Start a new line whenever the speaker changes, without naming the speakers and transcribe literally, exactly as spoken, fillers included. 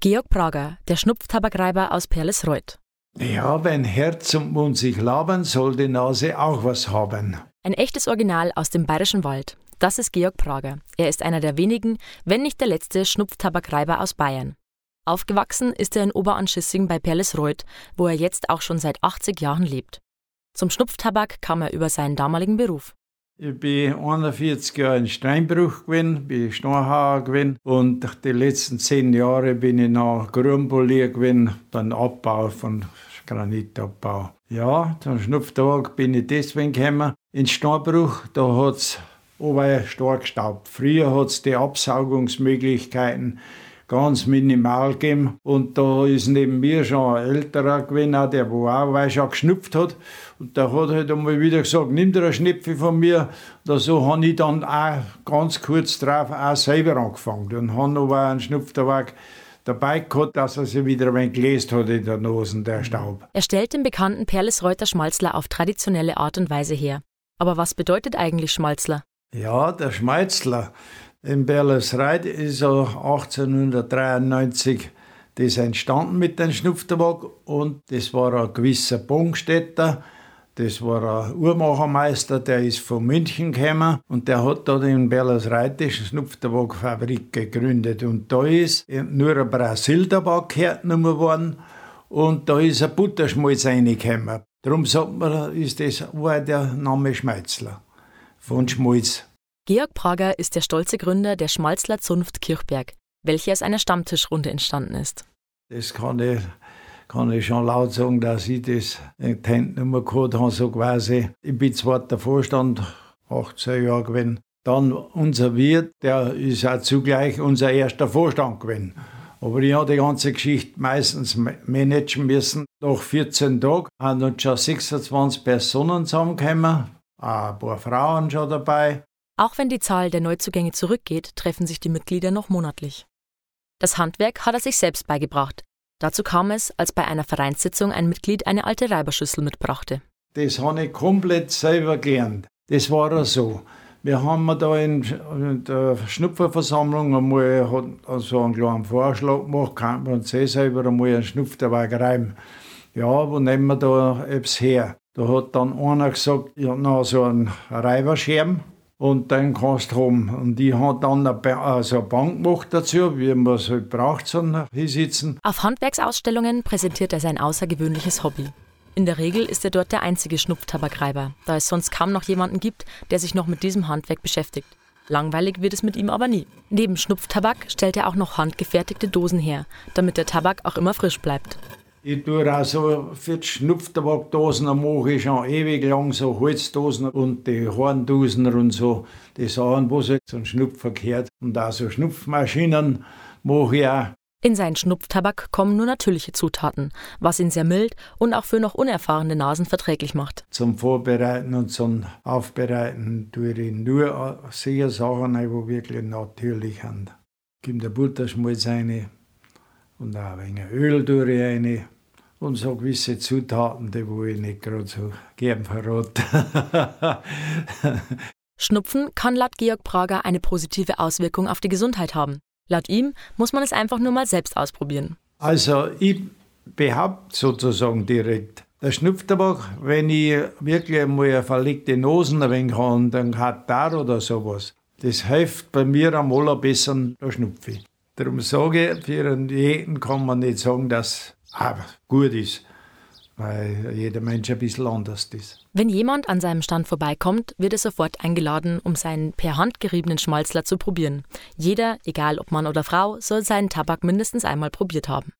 Georg Prager, der Schnupftabakreiber aus Perlesreuth.
Ja, wenn Herz und Mund sich labern, soll die Nase auch was haben.
Ein echtes Original aus dem Bayerischen Wald. Das ist Georg Prager. Er ist einer der wenigen, wenn nicht der letzte Schnupftabakreiber aus Bayern. Aufgewachsen ist er in Oberanschissing bei Perlesreuth, wo er jetzt auch schon seit achtzig Jahren lebt. Zum Schnupftabak kam er über seinen damaligen Beruf.
Ich bin einundvierzig Jahre in Steinbruch gewesen, bin Schnorrhauer gewesen und die letzten zehn Jahre bin ich nach Grünpolier gewesen, beim Abbau von Granitabbau. Ja, zum Schnupftabak bin ich deswegen gekommen. In Steinbruch, da hat es oben stark gestaubt. Früher hat es die Absaugungsmöglichkeiten ganz minimal gegeben. Und da ist neben mir schon ein älterer gewesen, auch der wo auch weil schon geschnupft hat. Und der hat halt einmal wieder gesagt, nimm dir ein Schnäpfchen von mir. Da so habe ich dann auch ganz kurz drauf auch selber angefangen. Und habe aber einen Schnupftabak dabei gehabt, dass er sich wieder ein wenig gelöst hat in der Nase, der Staub.
Er stellt den bekannten Perlesreuther Schmalzler auf traditionelle Art und Weise her. Aber was bedeutet eigentlich Schmalzler?
Ja, der Schmalzler in Perlesreuth ist ja achtzehnhundertdreiundneunzig das entstanden mit dem Schnupftabak und das war ein gewisser Bongstädter, das war ein Uhrmachermeister, der ist von München gekommen und der hat da in Perlesreuth die Schnupftabakfabrik gegründet und da ist nur ein Brasil-Tabak hergenommen worden und da ist ein Butterschmalz reingekommen. Darum sagt man, ist das war der Name Schmalzler von Schmalz.
Georg Prager ist der stolze Gründer der Schmalzler Zunft Kirchberg, welche aus einer Stammtischrunde entstanden ist.
Das kann ich, kann ich schon laut sagen, dass ich das in die Hände genommen gehabt habe, so quasi. Ich bin zweiter Vorstand, achtzehn Jahre gewesen. Dann unser Wirt, der ist auch zugleich unser erster Vorstand gewesen. Aber ich habe die ganze Geschichte meistens managen müssen. Nach vierzehn Tagen haben uns schon sechsundzwanzig Personen zusammengekommen, auch ein paar Frauen schon dabei.
Auch wenn die Zahl der Neuzugänge zurückgeht, treffen sich die Mitglieder noch monatlich. Das Handwerk hat er sich selbst beigebracht. Dazu kam es, als bei einer Vereinssitzung ein Mitglied eine alte Reiberschüssel mitbrachte.
Das habe ich komplett selber gelernt. Das war auch so. Wir haben da in der Schnupferversammlung einmal hat also einen kleinen Vorschlag gemacht, kann man uns selber einmal einen Schnupftabak reiben. Ja, wo nehmen wir da etwas her? Da hat dann einer gesagt, ich habe noch so einen Reiberscherm. Und dann kannst du haben. Und ich habe dann eine, ba- also eine Bank gemacht dazu, wie man es halt braucht, so hinsitzen.
Auf Handwerksausstellungen präsentiert er sein außergewöhnliches Hobby. In der Regel ist er dort der einzige Schnupftabakreiber, da es sonst kaum noch jemanden gibt, der sich noch mit diesem Handwerk beschäftigt. Langweilig wird es mit ihm aber nie. Neben Schnupftabak stellt er auch noch handgefertigte Dosen her, damit der Tabak auch immer frisch bleibt.
Ich tue auch so für die Schnupftabakdosen, da mache ich schon ewig lang so Holzdosen und die Horndosen und so. Die Sachen, wo so ein Schnupf verkehrt. Und auch so Schnupfmaschinen mache ich auch.
In seinen Schnupftabak kommen nur natürliche Zutaten, was ihn sehr mild und auch für noch unerfahrene Nasen verträglich macht.
Zum Vorbereiten und zum Aufbereiten tue ich nur sehr Sachen rein, die wirklich natürlich sind. Ich gebe der Butterschmalz rein. Und auch ein wenig Öl tue ich rein. Und so gewisse Zutaten, die ich nicht gerade so gern verrate.
Schnupfen kann laut Georg Prager eine positive Auswirkung auf die Gesundheit haben. Laut ihm muss man es einfach nur mal selbst ausprobieren.
Also ich behaupte sozusagen direkt, der Schnupftabak, wenn ich wirklich einmal eine verlegte Nase ein wenig habe und einen Katar oder sowas, das hilft bei mir am allerbesten der Schnupfi. Darum sage ich, für jeden kann man nicht sagen, dass es gut ist, weil jeder Mensch ein bisschen anders ist.
Wenn jemand an seinem Stand vorbeikommt, wird er sofort eingeladen, um seinen per Hand geriebenen Schmalzler zu probieren. Jeder, egal ob Mann oder Frau, soll seinen Tabak mindestens einmal probiert haben.